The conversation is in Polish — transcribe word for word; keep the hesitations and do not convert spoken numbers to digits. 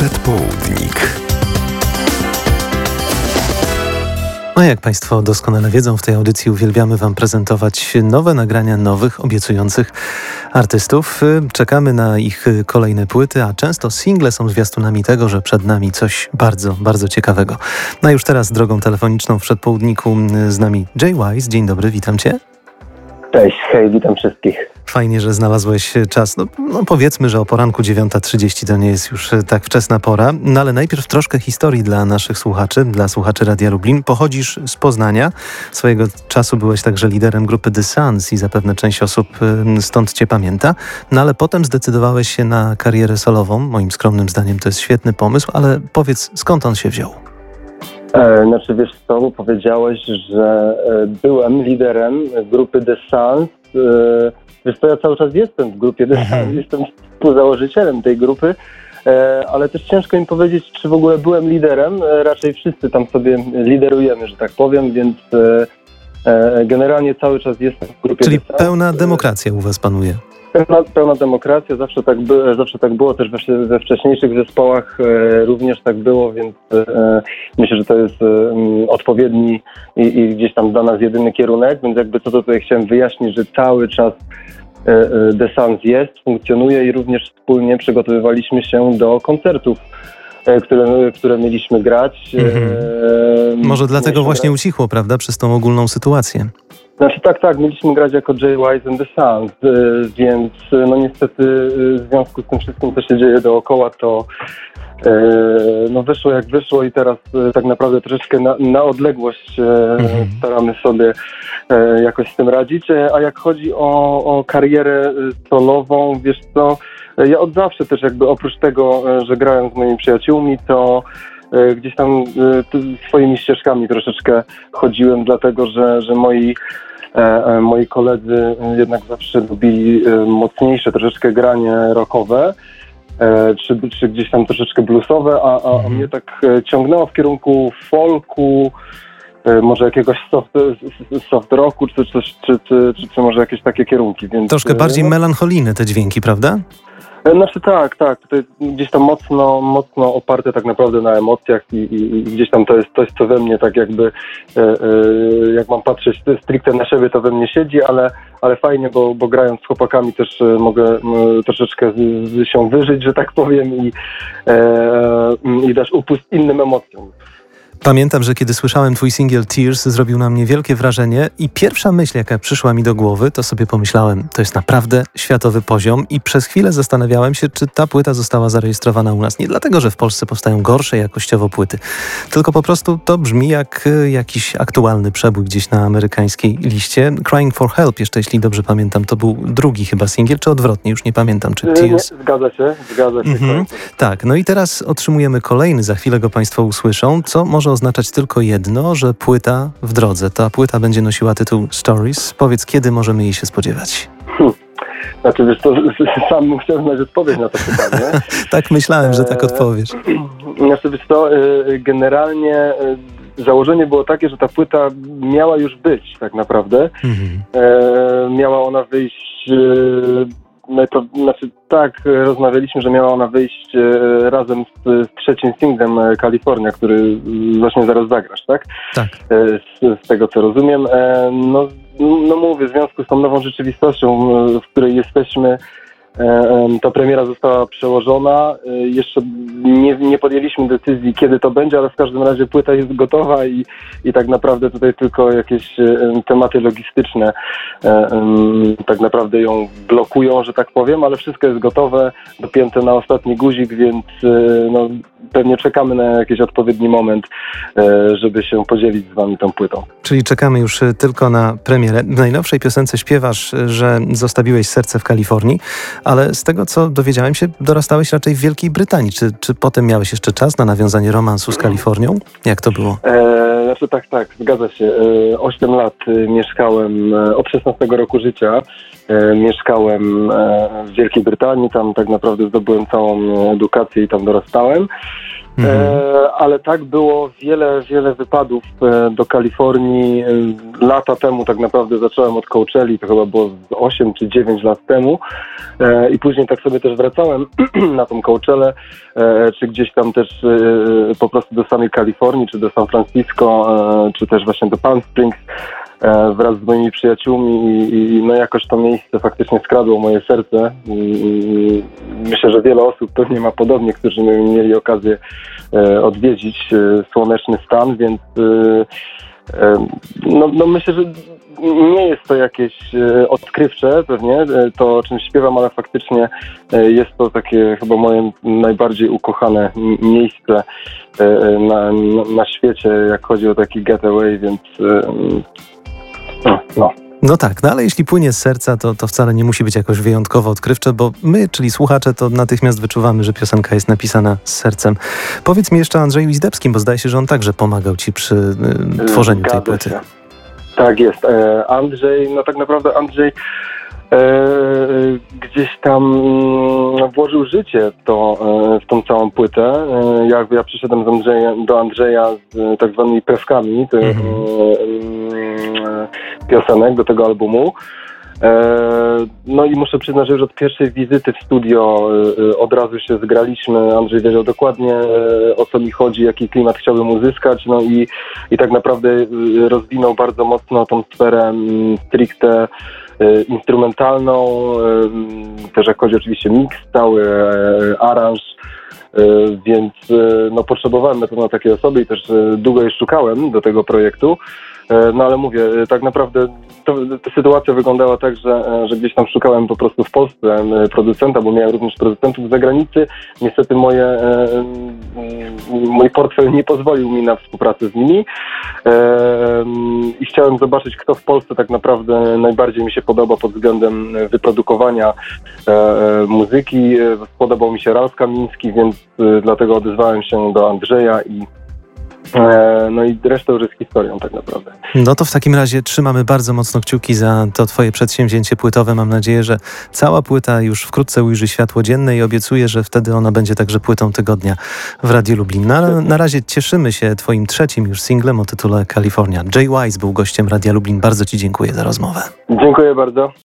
Przedpołudnik. No jak Państwo doskonale wiedzą, w tej audycji uwielbiamy Wam prezentować nowe nagrania nowych, obiecujących artystów. Czekamy na ich kolejne płyty, a często single są zwiastunami tego, że przed nami coś bardzo, bardzo ciekawego. No już teraz drogą telefoniczną w Przedpołudniku z nami Jay Wise. Dzień dobry, witam Cię. Cześć, hej, witam wszystkich. Fajnie, że znalazłeś czas. No, no powiedzmy, że o poranku dziewiąta trzydzieści to nie jest już tak wczesna pora, no ale najpierw troszkę historii dla naszych słuchaczy, dla słuchaczy Radia Lublin. Pochodzisz z Poznania, swojego czasu byłeś także liderem grupy The Suns i zapewne część osób stąd Cię pamięta, no ale potem zdecydowałeś się na karierę solową. Moim skromnym zdaniem to jest świetny pomysł, ale powiedz, skąd on się wziął? E, znaczy wiesz co, bo powiedziałeś, że e, byłem liderem grupy The Suns. E, wiesz co, ja cały czas jestem w grupie The Suns, mhm. jestem współzałożycielem tej grupy, e, ale też ciężko mi powiedzieć, czy w ogóle byłem liderem. E, raczej wszyscy tam sobie liderujemy, że tak powiem, więc e, e, generalnie cały czas jestem w grupie Czyli The Suns. Pełna demokracja u Was panuje. Pełna, pełna demokracja, zawsze tak, by, zawsze tak było, też we, we wcześniejszych zespołach e, również tak było, więc e, myślę, że to jest e, odpowiedni i, i gdzieś tam dla nas jedyny kierunek, więc jakby co to tutaj chciałem wyjaśnić, że cały czas e, e, The Suns jest, funkcjonuje i również wspólnie przygotowywaliśmy się do koncertów, e, które, które mieliśmy grać. Mhm. E, Może dlatego właśnie grać. Ucichło, prawda, przez tą ogólną sytuację. Znaczy tak, tak, mieliśmy grać jako Jay Wise and the Suns, więc no niestety w związku z tym wszystkim, co się dzieje dookoła, to no wyszło jak wyszło i teraz tak naprawdę troszeczkę na, na odległość mhm. staramy sobie jakoś z tym radzić. A jak chodzi o, o karierę solową, wiesz co, ja od zawsze też jakby oprócz tego, że grałem z moimi przyjaciółmi, to gdzieś tam swoimi ścieżkami troszeczkę chodziłem, dlatego że, że moi, e, moi koledzy jednak zawsze lubili mocniejsze troszeczkę granie rockowe, e, czy, czy gdzieś tam troszeczkę bluesowe, a, a, a mnie tak ciągnęło w kierunku folku, e, może jakiegoś soft, soft rocku, czy, czy, czy, czy, czy, czy może jakieś takie kierunki. Więc, troszkę bardziej no, melancholijne te dźwięki, prawda? Znaczy tak, tak, to jest gdzieś tam mocno, mocno oparte tak naprawdę na emocjach i, i, i gdzieś tam to jest coś, co we mnie tak jakby, e, e, jak mam patrzeć stricte na siebie, to we mnie siedzi, ale, ale fajnie, bo, bo grając z chłopakami też e, mogę e, troszeczkę z, z się wyżyć, że tak powiem i, e, i dać upust innym emocjom. Pamiętam, że kiedy słyszałem twój singiel Tears, zrobił na mnie wielkie wrażenie i pierwsza myśl, jaka przyszła mi do głowy, to sobie pomyślałem, to jest naprawdę światowy poziom i przez chwilę zastanawiałem się, czy ta płyta została zarejestrowana u nas. Nie dlatego, że w Polsce powstają gorsze jakościowo płyty, tylko po prostu to brzmi jak jakiś aktualny przebój gdzieś na amerykańskiej liście. Crying for Help, jeszcze jeśli dobrze pamiętam, to był drugi chyba singiel, czy odwrotnie, już nie pamiętam, czy Tears. Nie, zgadza się, zgadza się. Mhm. Tak, no i teraz otrzymujemy kolejny, za chwilę go Państwo usłyszą, co może oznaczać tylko jedno, że płyta w drodze. Ta płyta będzie nosiła tytuł Stories. Powiedz, kiedy możemy jej się spodziewać? Hmm. Znaczy, wiesz, to sam bym chciał znać odpowiedź na to pytanie. Tak myślałem, że tak odpowiesz. Znaczy, wiesz to generalnie założenie było takie, że ta płyta miała już być tak naprawdę. Mhm. E, miała ona wyjść... No to znaczy tak, rozmawialiśmy, że miała ona wyjść e, razem z, z trzecim singlem e, Kalifornia, który właśnie zaraz zagrasz, tak? Tak. E, z, z tego co rozumiem. E, no, no mówię, w związku z tą nową rzeczywistością, e, w której jesteśmy, e, ta premiera została przełożona. E, jeszcze nie, nie podjęliśmy decyzji, kiedy to będzie, ale w każdym razie płyta jest gotowa i, i tak naprawdę tutaj tylko jakieś e, tematy logistyczne e, e, tak naprawdę ją blokują, że tak powiem, ale wszystko jest gotowe, dopięte na ostatni guzik, więc e, no, pewnie czekamy na jakiś odpowiedni moment, e, żeby się podzielić z wami tą płytą. Czyli czekamy już tylko na premierę. W najnowszej piosence śpiewasz, że zostawiłeś serce w Kalifornii, ale z tego, co dowiedziałem się, dorastałeś raczej w Wielkiej Brytanii. Czy, czy potem miałeś jeszcze czas na nawiązanie romansu z Kalifornią? Jak to było? E, znaczy tak, tak, zgadza się. E, osiem lat e, mieszkałem, e, od szesnastego roku życia e, mieszkałem e, w Wielkiej Brytanii. Tam tak naprawdę zdobyłem całą edukację i tam dorastałem. Mhm. E, ale tak było wiele, wiele wypadów e, do Kalifornii. E, lata temu tak naprawdę zacząłem od Coachelli, to chyba było z osiem czy dziewięć lat temu. E, I później tak sobie też wracałem na tą Coachellę, e, czy gdzieś tam też e, po prostu do samej Kalifornii, czy do San Francisco, e, czy też właśnie do Palm Springs e, wraz z moimi przyjaciółmi i, i no jakoś to miejsce faktycznie skradło moje serce. I, i myślę, że wiele osób pewnie ma podobnie, którzy mieli okazję e, odwiedzić e, słoneczny stan, więc e, e, no, no myślę, że nie jest to jakieś e, odkrywcze pewnie, e, to o czym śpiewam, ale faktycznie e, jest to takie chyba moje najbardziej ukochane m- miejsce e, na, na, na świecie, jak chodzi o taki getaway, więc e, no. no. No tak, no ale jeśli płynie z serca, to, to wcale nie musi być jakoś wyjątkowo odkrywcze, bo my, czyli słuchacze, to natychmiast wyczuwamy, że piosenka jest napisana z sercem. Powiedz mi jeszcze o Andrzeju Izdebskim, bo zdaje się, że on także pomagał ci przy y, tworzeniu Zgadza tej płyty. się. Tak jest. E, Andrzej, no tak naprawdę Andrzej e, gdzieś tam mm, włożył życie w, to, e, w tą całą płytę. E, jak ja przyszedłem z Andrzejem, do Andrzeja z e, tak zwanymi pewkami tych Mhm. e, e, piosenek do tego albumu. E, no i muszę przyznać, że już od pierwszej wizyty w studio e, od razu się zgraliśmy. Andrzej wiedział dokładnie, e, o co mi chodzi, jaki klimat chciałbym uzyskać, no i, i tak naprawdę e, rozwinął bardzo mocno tą sferę m, stricte e, instrumentalną, e, też jak chodzi oczywiście miks, cały e, aranż. E, Więc e, no, potrzebowałem na pewno takiej osoby i też e, długo jej szukałem do tego projektu. E, No ale mówię, e, tak naprawdę to, ta sytuacja wyglądała tak, że, e, że gdzieś tam szukałem po prostu w Polsce e, producenta, bo miałem również producentów z zagranicy. Niestety moje, e, m, mój portfel nie pozwolił mi na współpracę z nimi e, m, i chciałem zobaczyć, kto w Polsce tak naprawdę najbardziej mi się podoba pod względem wyprodukowania e, e, muzyki. E, Podobał mi się Ralf Kamiński, więc e, dlatego odezwałem się do Andrzeja i e, no i reszta już jest historią tak naprawdę. No to w takim razie trzymamy bardzo mocno kciuki za to twoje przedsięwzięcie płytowe. Mam nadzieję, że cała płyta już wkrótce ujrzy światło dzienne i obiecuję, że wtedy ona będzie także płytą tygodnia w Radiu Lublin. Na, na razie cieszymy się twoim trzecim już singlem o tytule California. Jay Wise był gościem Radia Lublin. Bardzo ci dziękuję za rozmowę. Dziękuję bardzo.